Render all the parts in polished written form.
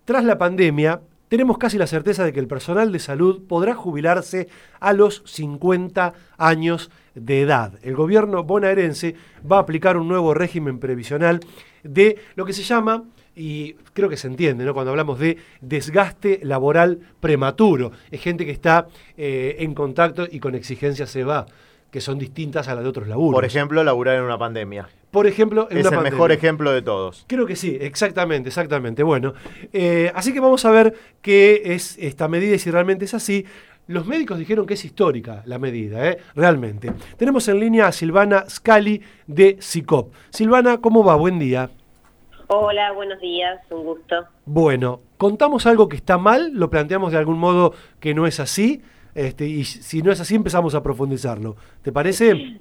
tras la pandemia, tenemos casi la certeza de que el personal de salud podrá jubilarse a los 50 años de edad. El gobierno bonaerense va a aplicar un nuevo régimen previsional de lo que se llama, y creo que se entiende, ¿no?, cuando hablamos de desgaste laboral prematuro. Es gente que está en contacto y con exigencias EVA, que son distintas a las de otros laburos. Por ejemplo, laburar en una pandemia. Por ejemplo, en una Es el pandemia. mejor ejemplo de todos. Creo que sí, exactamente. Bueno, así que vamos a ver qué es esta medida y si realmente es así. Los médicos dijeron que es histórica la medida, realmente. Tenemos en línea a Silvana Scali de SICOP. Silvana, ¿cómo va? Buen día. Hola, buenos días, un gusto. Bueno, contamos algo que está mal, lo planteamos de algún modo que no es así, y si no es así empezamos a profundizarlo. ¿Te parece?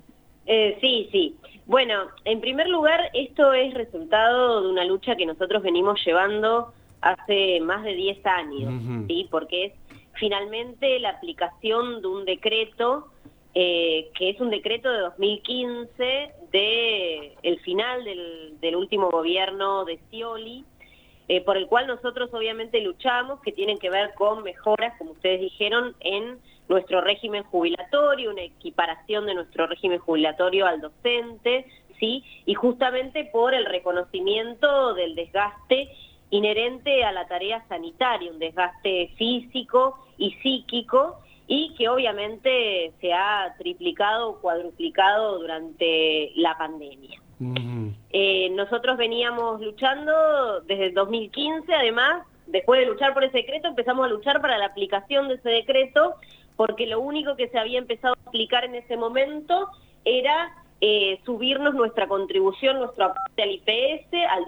Sí. Bueno, en primer lugar, esto es resultado de una lucha que nosotros venimos llevando hace más de 10 años, ¿sí? Porque es finalmente la aplicación de un decreto, que es un decreto de 2015, el final del último gobierno de Scioli, por el cual nosotros obviamente luchamos, que tienen que ver con mejoras, como ustedes dijeron, en nuestro régimen jubilatorio, una equiparación de nuestro régimen jubilatorio al docente, ¿sí? Y justamente por el reconocimiento del desgaste inherente a la tarea sanitaria, un desgaste físico y psíquico, y que obviamente se ha triplicado o cuadruplicado durante la pandemia. Nosotros veníamos luchando desde el 2015, además, después de luchar por ese decreto, empezamos a luchar para la aplicación de ese decreto, porque lo único que se había empezado a aplicar en ese momento era subirnos nuestra contribución, nuestro aporte al IPS al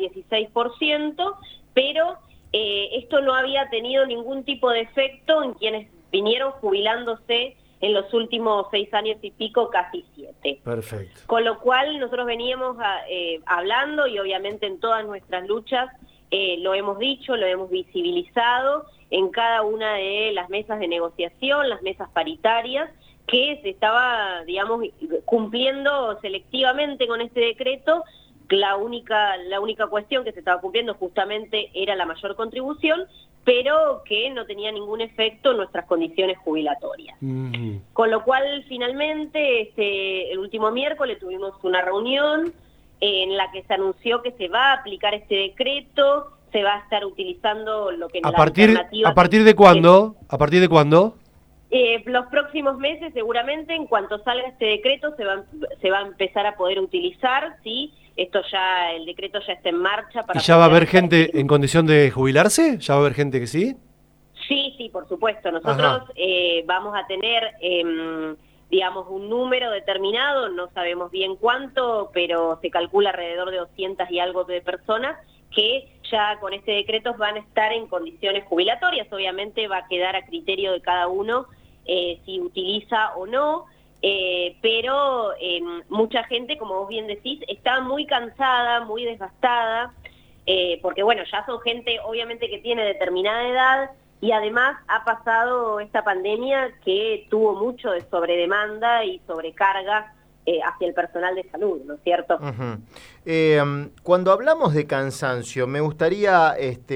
16%, pero esto no había tenido ningún tipo de efecto en quienes vinieron jubilándose en los últimos 6 años y pico, casi 7. Perfecto. Con lo cual nosotros veníamos hablando y obviamente en todas nuestras luchas lo hemos dicho, lo hemos visibilizado en cada una de las mesas de negociación, las mesas paritarias, que se estaba, digamos, cumpliendo selectivamente con este decreto. La única cuestión que se estaba cumpliendo justamente era la mayor contribución, pero que no tenía ningún efecto en nuestras condiciones jubilatorias. Con lo cual, finalmente, el último miércoles tuvimos una reunión en la que se anunció que se va a aplicar este decreto, se va a estar utilizando lo que... ¿A partir de cuándo? ¿A partir de cuándo? Los próximos meses, seguramente, en cuanto salga este decreto, se va a empezar a poder utilizar, ¿sí? El decreto ya está en marcha. ¿Y ya va a haber gente en condición de jubilarse? ¿Ya va a haber gente que sí? Sí, por supuesto. Nosotros vamos a tener, digamos, un número determinado, no sabemos bien cuánto, pero se calcula alrededor de 200 y algo de personas que ya con este decreto van a estar en condiciones jubilatorias. Obviamente va a quedar a criterio de cada uno si utiliza o no, pero mucha gente, como vos bien decís, está muy cansada, muy desgastada, porque bueno, ya son gente obviamente que tiene determinada edad y además ha pasado esta pandemia que tuvo mucho de sobredemanda y sobrecarga hacia el personal de salud, ¿no es cierto? Cuando hablamos de cansancio, me gustaría,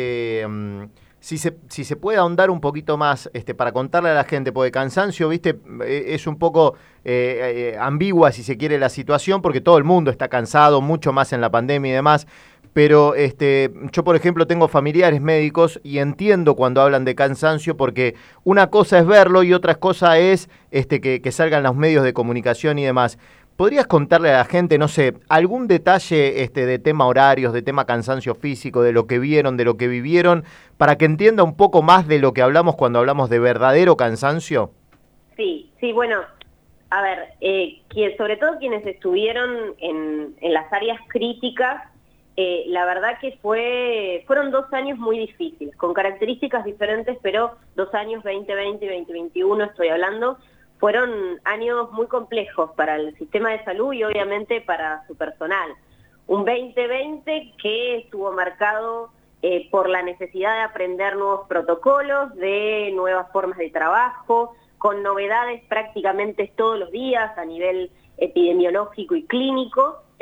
si se puede ahondar un poquito más, para contarle a la gente, porque cansancio, viste, es un poco ambigua, si se quiere, la situación, porque todo el mundo está cansado, mucho más en la pandemia y demás. Pero yo, por ejemplo, tengo familiares médicos y entiendo cuando hablan de cansancio, porque una cosa es verlo y otra cosa es que salgan los medios de comunicación y demás. ¿Podrías contarle a la gente, no sé, algún detalle de tema horarios, de tema cansancio físico, de lo que vieron, de lo que vivieron, para que entienda un poco más de lo que hablamos cuando hablamos de verdadero cansancio? Sí, bueno, a ver, sobre todo quienes estuvieron en las áreas críticas, la verdad que fueron 2 años muy difíciles, con características diferentes, pero 2 años, 2020 y 2021 estoy hablando, fueron años muy complejos para el sistema de salud y obviamente para su personal. Un 2020 que estuvo marcado por la necesidad de aprender nuevos protocolos, de nuevas formas de trabajo, con novedades prácticamente todos los días a nivel epidemiológico y clínico.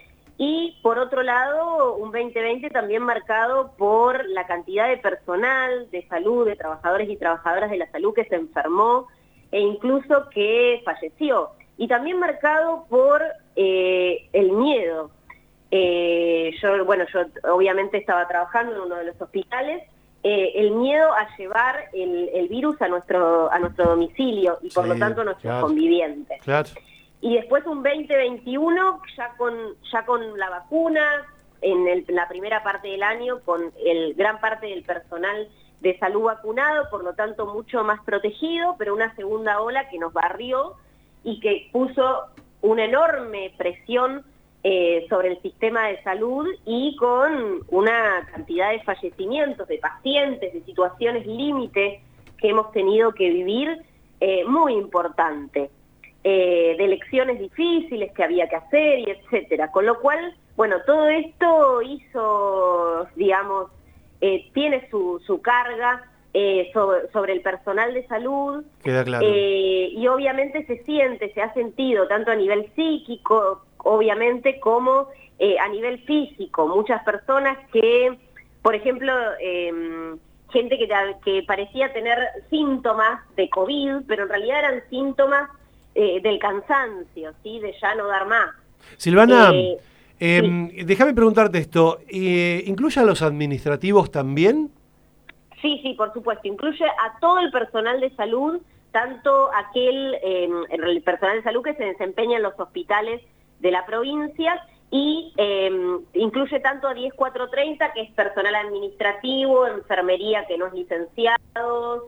Y por otro lado, un 2020 también marcado por la cantidad de personal de salud, de trabajadores y trabajadoras de la salud que se enfermó e incluso que falleció. Y también marcado por el miedo. Yo obviamente estaba trabajando en uno de los hospitales, el miedo a llevar el virus a nuestro domicilio y por lo tanto a nuestros convivientes. Claro. Y después un 2021 ya con la vacuna, en la primera parte del año, con gran parte del personal de salud vacunado, por lo tanto mucho más protegido, pero una segunda ola que nos barrió y que puso una enorme presión sobre el sistema de salud y con una cantidad de fallecimientos, de pacientes, de situaciones límite que hemos tenido que vivir muy importante. De elecciones difíciles que había que hacer y etcétera, con lo cual, bueno, todo esto hizo, digamos, tiene su carga sobre el personal de salud. Queda claro. Y obviamente se ha sentido tanto a nivel psíquico, obviamente, como a nivel físico. Muchas personas que, por ejemplo, gente que parecía tener síntomas de COVID, pero en realidad eran síntomas del cansancio, ¿sí? De ya no dar más. Silvana, sí. Déjame preguntarte esto, ¿incluye a los administrativos también? Sí, por supuesto, incluye a todo el personal de salud, tanto el personal de salud que se desempeña en los hospitales de la provincia, y incluye tanto a 10430, que es personal administrativo, enfermería que no es licenciados,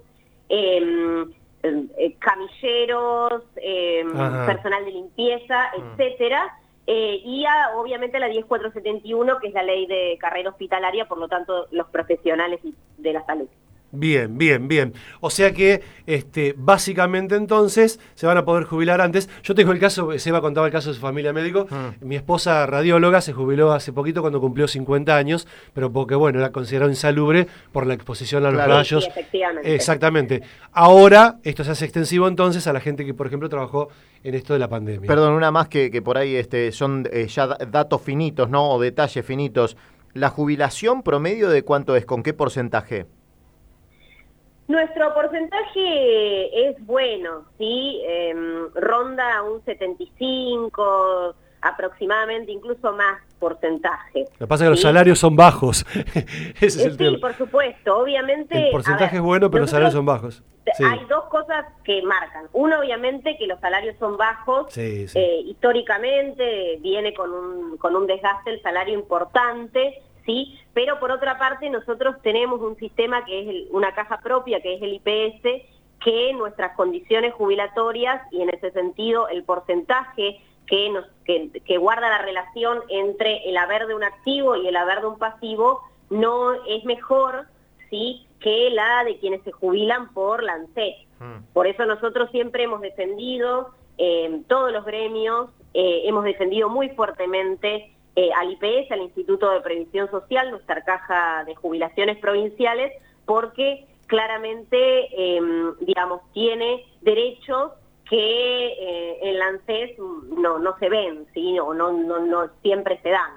camilleros, personal de limpieza, etcétera, y obviamente la 10471, que es la ley de carrera hospitalaria, por lo tanto los profesionales de la salud. Bien. O sea que básicamente entonces se van a poder jubilar antes. Yo tengo el caso, Seba contaba el caso de su familia médico. Mi esposa radióloga se jubiló hace poquito cuando cumplió 50 años, pero porque bueno, era considerado insalubre por la exposición a los rayos. Sí, efectivamente. Exactamente. Ahora esto se hace extensivo entonces a la gente que, por ejemplo, trabajó en esto de la pandemia. Perdón, una más que por ahí son ya datos finitos, ¿no? O detalles finitos. ¿La jubilación promedio de cuánto es? ¿Con qué porcentaje? Nuestro porcentaje es bueno, ¿sí? Ronda un 75 aproximadamente, incluso más porcentaje. Lo que pasa es que los salarios son bajos. Ese es el tema. Sí, por supuesto, obviamente. El porcentaje es bueno, pero los salarios son bajos. Sí. Hay dos cosas que marcan. Uno, obviamente, que los salarios son bajos. Sí. Históricamente viene con un desgaste el salario importante, ¿sí? Pero por otra parte nosotros tenemos un sistema que es una caja propia, que es el IPS, que nuestras condiciones jubilatorias y en ese sentido el porcentaje que guarda la relación entre el haber de un activo y el haber de un pasivo no es mejor, ¿sí?, que la de quienes se jubilan por la ANSES. Por eso nosotros siempre hemos defendido, todos los gremios, hemos defendido muy fuertemente al IPS, al Instituto de Previsión Social, nuestra caja de jubilaciones provinciales, porque claramente, digamos, tiene derechos que en la ANSES no se ven, ¿sí? No siempre se dan.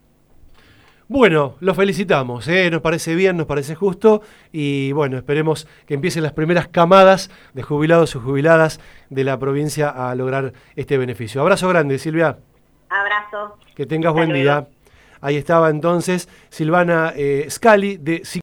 Bueno, lo felicitamos, nos parece bien, nos parece justo y bueno, esperemos que empiecen las primeras camadas de jubilados y jubiladas de la provincia a lograr este beneficio. Abrazo grande, Silvia. Abrazo. Que tengas buen día. Ahí estaba entonces Silvana Scali de